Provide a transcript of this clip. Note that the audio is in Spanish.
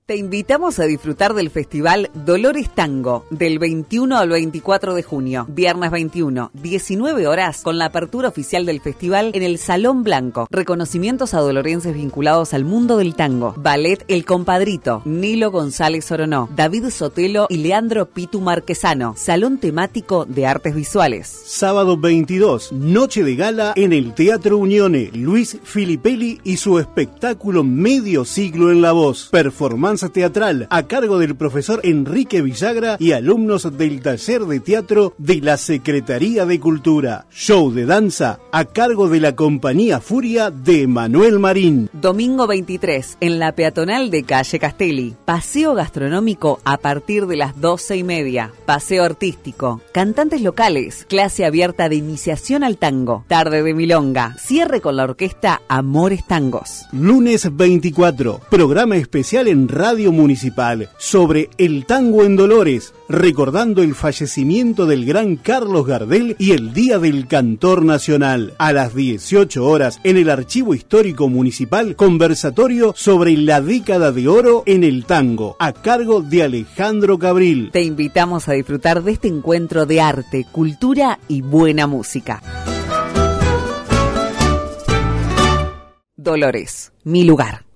Te invitamos a disfrutar del festival Dolores Tango del 21 al 24 de junio, viernes 21, 19 horas, con la apertura oficial del festival en el Salón Blanco. Reconocimientos a dolorenses vinculados al mundo del tango. Ballet El Compadrito, Nilo González Oronó, David Sotelo y Leandro Pitu Marquesano. Salón temático de artes visuales. Sábado 22, noche de gala en el Teatro Unione. Luis Filippelli y su espectáculo Medio Siglo en la Voz. Performance teatral a cargo del profesor Enrique Villagra y alumnos del taller de teatro de la Secretaría de Cultura. Show de danza a cargo de la compañía Furia de Manuel Marín. Domingo 23, en la peatonal de Calle Castelli. Paseo gastronómico a partir de las 12:30. Paseo artístico, cantantes locales, clase abierta de iniciación al tango, tarde de milonga, cierre con la orquesta Amores Tangos. Lunes 24, programa especial en Radio Municipal sobre el tango en Dolores, recordando el fallecimiento del gran Carlos Gardel y el Día del Cantor Nacional. A las 18 horas, en el Archivo Histórico Municipal, conversatorio sobre la década de oro en el tango, a cargo de Alejandro Cabril. Te invitamos a disfrutar de este encuentro de arte, cultura y buena música. Dolores, mi lugar.